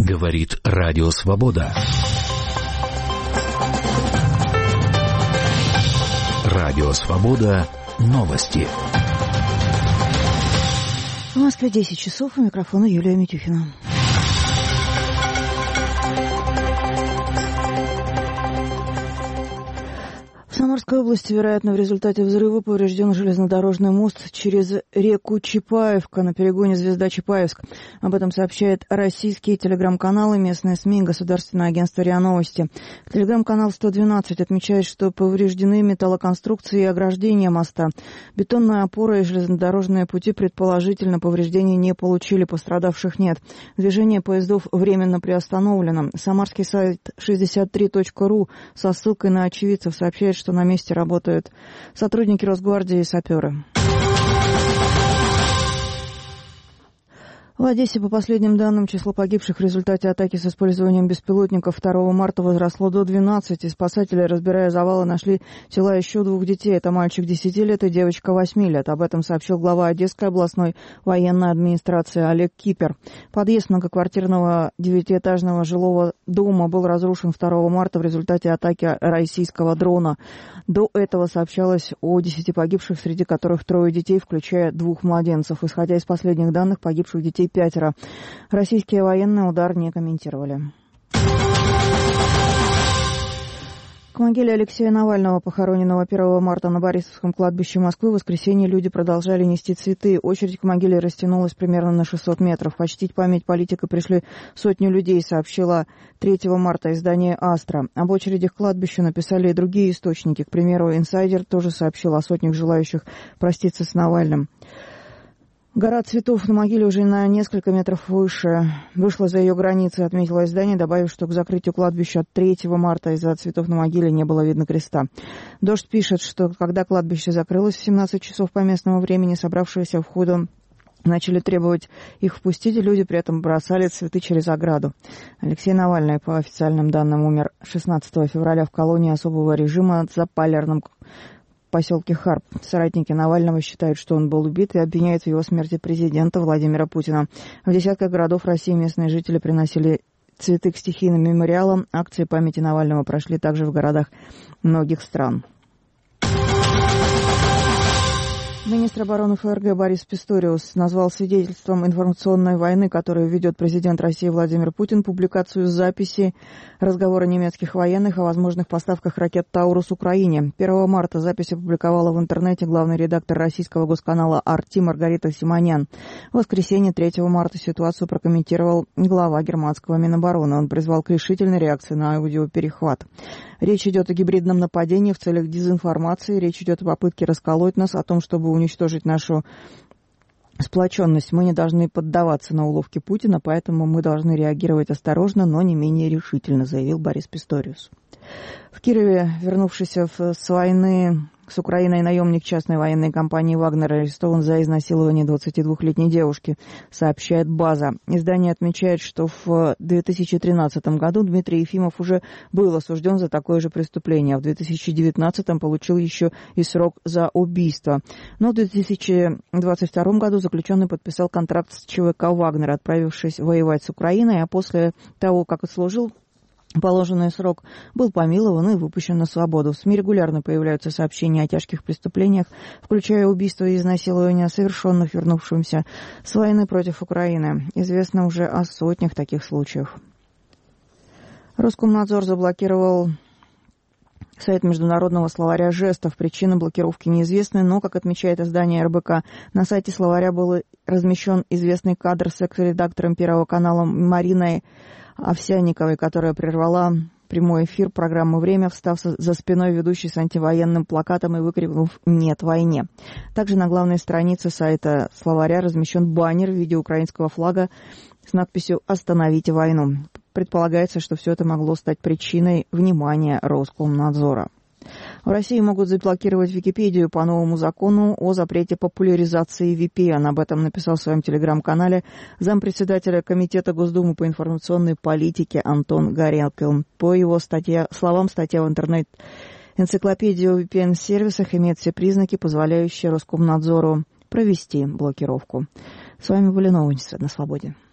Говорит Радио Свобода. Радио Свобода. Новости. В Москве 10 часов. У микрофона Юлия Митюхина. В Самарской области, вероятно, в результате взрыва поврежден железнодорожный мост через реку Чапаевка на перегоне Звезда-Чапаевск. Об этом сообщают российские телеграм-каналы, местные СМИ и Государственное агентство РИА Новости. Телеграм-канал 112 отмечает, что повреждены металлоконструкции и ограждения моста. Бетонная опора и железнодорожные пути предположительно повреждений не получили, пострадавших нет. Движение поездов временно приостановлено. Самарский сайт 63.ru со ссылкой на очевидцев сообщает, что на месте работают сотрудники Росгвардии и саперы. В Одессе, по последним данным, число погибших в результате атаки с использованием беспилотников 2 марта возросло до 12. Спасатели, разбирая завалы, нашли тела еще 2 детей. Это мальчик 10 лет и девочка 8 лет. Об этом сообщил глава Одесской областной военной администрации Олег Кипер. Подъезд многоквартирного 9-этажного жилого дома был разрушен 2 марта в результате атаки российского дрона. До этого сообщалось о 10 погибших, среди которых 3 детей, включая 2 младенцев. Исходя из последних данных, погибших детей 5. Российские военные удар не комментировали. К могиле Алексея Навального, похороненного 1 марта на Борисовском кладбище Москвы, в воскресенье люди продолжали нести цветы. Очередь к могиле растянулась примерно на 600 метров. Почтить память политика пришли сотни людей, сообщила 3 марта издание «Астра». Об очереди к кладбищу написали и другие источники. К примеру, «Инсайдер» тоже сообщил о сотнях желающих проститься с Навальным. Гора цветов на могиле уже на несколько метров выше вышла за ее границы, отметило издание, добавив, что к закрытию кладбища 3 марта из-за цветов на могиле не было видно креста. «Дождь» пишет, что когда кладбище закрылось в 17 часов по местному времени, собравшиеся у входа начали требовать их впустить, и люди при этом бросали цветы через ограду. Алексей Навальный, по официальным данным, умер 16 февраля в колонии особого режима за Полярным в поселке Харп. Соратники Навального считают, что он был убит, и обвиняют в его смерти президента Владимира Путина. В десятках городов России местные жители приносили цветы к стихийным мемориалам. Акции памяти Навального прошли также в городах многих стран. Министр обороны ФРГ Борис Писториус назвал свидетельством информационной войны, которую ведет президент России Владимир Путин, публикацию записи разговора немецких военных о возможных поставках ракет «Таурус» Украине. 1 марта запись опубликовала в интернете главный редактор российского госканала «Арти» Маргарита Симонян. В воскресенье 3 марта ситуацию прокомментировал глава германского Минобороны. Он призвал к решительной реакции на аудиоперехват. Речь идет о гибридном нападении в целях дезинформации. Речь идет о попытке расколоть нас, о том, чтобы уничтожить нашу сплоченность. Мы не должны поддаваться на уловки Путина, поэтому мы должны реагировать осторожно, но не менее решительно, заявил Борис Писториус. В Кирове, вернувшийся с войны с Украиной наемник частной военной компании «Вагнер» арестован за изнасилование 22-летней девушки, сообщает «База». Издание отмечает, что в 2013 году Дмитрий Ефимов уже был осужден за такое же преступление, а в 2019 получил еще и срок за убийство. Но в 2022 году заключенный подписал контракт с ЧВК «Вагнер», отправившись воевать с Украиной, а после того, как отслужил положенный срок, был помилован и выпущен на свободу. В СМИ регулярно появляются сообщения о тяжких преступлениях, включая убийства и изнасилования, совершенных вернувшимся с войны против Украины. Известно уже о сотнях таких случаев. Роскомнадзор заблокировал сайт международного словаря жестов. Причины блокировки неизвестны, но, как отмечает издание РБК, на сайте словаря был размещен известный кадр с экс-редактором Первого канала Мариной Овсянниковой, которая прервала прямой эфир программы «Время», встав за спиной ведущей с антивоенным плакатом и выкрикнув «Нет войне». Также на главной странице сайта словаря размещен баннер в виде украинского флага с надписью «Остановите войну». Предполагается, что все это могло стать причиной внимания Роскомнадзора. В России могут заблокировать Википедию по новому закону о запрете популяризации VPN. Об этом написал в своем телеграм-канале зампредседателя Комитета Госдумы по информационной политике Антон Горелкин. По его словам, статья в интернет-энциклопедии о VPN-сервисах имеет все признаки, позволяющие Роскомнадзору провести блокировку. С вами были новости на Свободе.